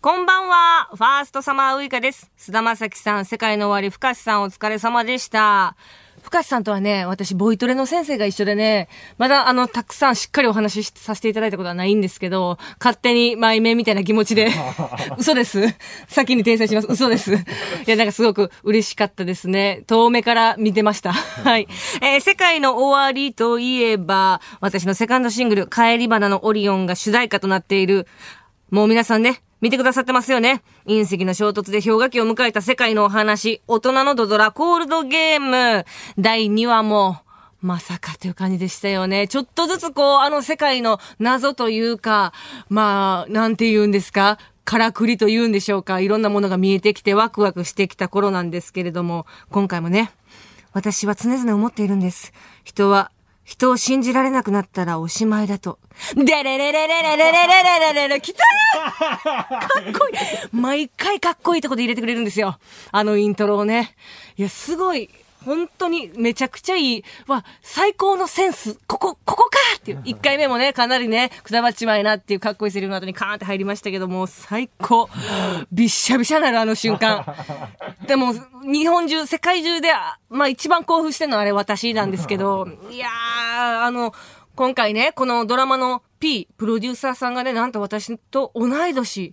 こんばんは、ファーストサマーウイカです。菅田将暉さん、世界の終わり、深瀬さんお疲れ様でした。深瀬さんとはね、私ボイトレの先生が一緒でね、まだたくさんしっかりお話しさせていただいたことはないんですけど、勝手に前面みたいな気持ちで嘘です。先に訂正します。嘘です。いや、なんかすごく嬉しかったですね。遠目から見てました。はい。世界の終わりといえば、私のセカンドシングル、帰り花のオリオンが主題歌となっている、もう皆さんね、見てくださってますよね。隕石の衝突で氷河期を迎えた世界のお話、大人のドドラコールドゲーム第2話もまさかという感じでしたよね。ちょっとずつ世界の謎というか、なんて言うんですか、からくりと言うんでしょうか、いろんなものが見えてきてワクワクしてきた頃なんですけれども、今回もね、私は常々思っているんです。人は人を信じられなくなったらおしまいだと。でれれれれれれれれれれれ来たーかっこいい。毎回かっこいいとこで入れてくれるんですよ。イントロをね。いや、すごい。本当にめちゃくちゃいい。最高のセンス。ここかっていう。1回目もね、かなりね、くだばっちまいなっていうかっこいいセリフの後にカーンって入りましたけども、最高。びっしゃびしゃなる瞬間。でも、日本中、世界中で、一番興奮してるのはあれ私なんですけど、いやー、今回ね、このドラマの P、プロデューサーさんがね、なんと私と同い年って、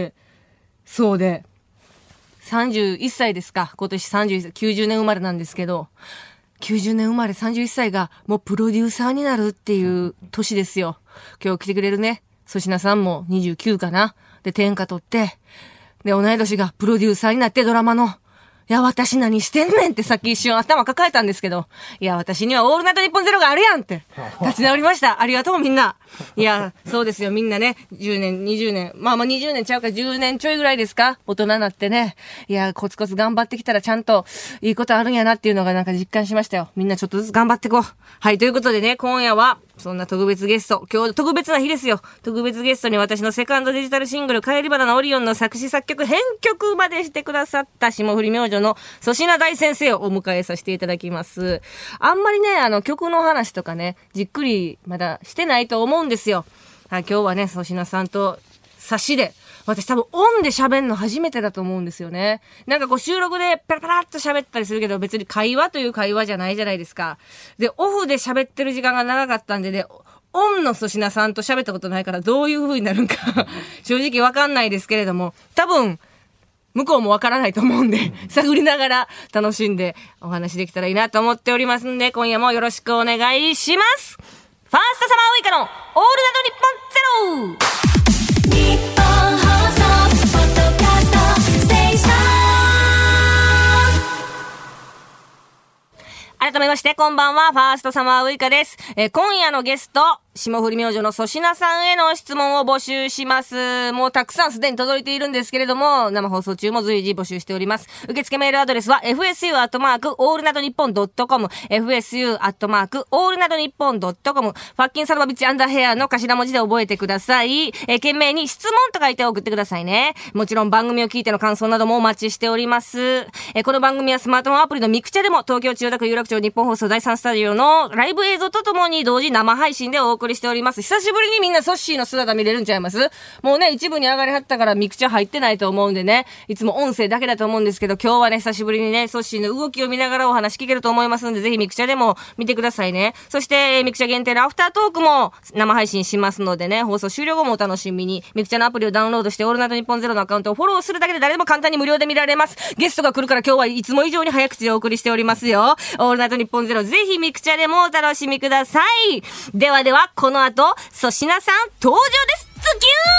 そうで、31歳ですか。今年31歳、90年生まれなんですけど、90年生まれ31歳がもうプロデューサーになるっていう年ですよ。今日来てくれるね、粗品さんも29かな。で、天下取って、で、同い年がプロデューサーになってドラマの、いや、私何してんねんってさっき一瞬頭抱えたんですけど、いや、私にはオールナイトニッポンゼロがあるやんって立ち直りました。ありがとうみんな。いや、そうですよ、みんなね、10年、20年、20年ちゃうか10年ちょいぐらいですか、大人になってね。いや、コツコツ頑張ってきたらちゃんといいことあるんやなっていうのがなんか実感しましたよ。みんなちょっとずつ頑張っていこう。はい、ということでね、今夜は、そんな特別ゲスト、今日特別な日ですよ。特別ゲストに私のセカンドデジタルシングル、帰り花のオリオンの作詞作曲、編曲までしてくださった霜降り明星の粗品大先生をお迎えさせていただきます。あんまりね、曲の話とかね、じっくりまだしてないと思うんですよ。今日はね、粗品さんと差しで、私多分オンで喋るの初めてだと思うんですよね。なんか収録でペラペラっと喋ったりするけど、別に会話という会話じゃないじゃないですか。で、オフで喋ってる時間が長かったんでね、オンの粗品さんと喋ったことないからどういう風になるんか正直わかんないですけれども、多分向こうもわからないと思うんで探りながら楽しんでお話できたらいいなと思っておりますんで、今夜もよろしくお願いします。ファーストサマーウイカのオールナイトニッポンゼロ、日本放送ポッドキャストステーション。改めましてこんばんは、ファーストサマーウイカです。今夜のゲスト、霜降り明星の粗品さんへの質問を募集します。もうたくさんすでに届いているんですけれども、生放送中も随時募集しております。受付メールアドレスは fsu@allnadonippon.com fsu@allnadonippon.com ファッキンサルバビッチアンダーヘアの頭文字で覚えてください。懸命に質問と書いて送ってくださいね。もちろん番組を聞いての感想などもお待ちしております。この番組はスマートフォンアプリのミクチャでも東京千代田区有楽町日本放送第3スタジオのライブ映像とともに同時生配信でお送りしております。久しぶりにみんなソッシーの姿見れるんちゃいます？もうね、一部に上がりはったからミクチャ入ってないと思うんでね、いつも音声だけだと思うんですけど、今日はね、久しぶりにね、ソッシーの動きを見ながらお話聞けると思いますので、ぜひミクチャでも見てくださいね。そして、ミクチャ限定のアフタートークも生配信しますのでね、放送終了後もお楽しみに。ミクチャのアプリをダウンロードして、オールナイトニッポンゼロのアカウントをフォローするだけで誰でも簡単に無料で見られます。ゲストが来るから今日はいつも以上に早口でお送りしておりますよ。オールナイトニッポンゼロ、ぜひミクチャでもお楽しみください。ではでは、この後、粗品さん登場です。ズキューン。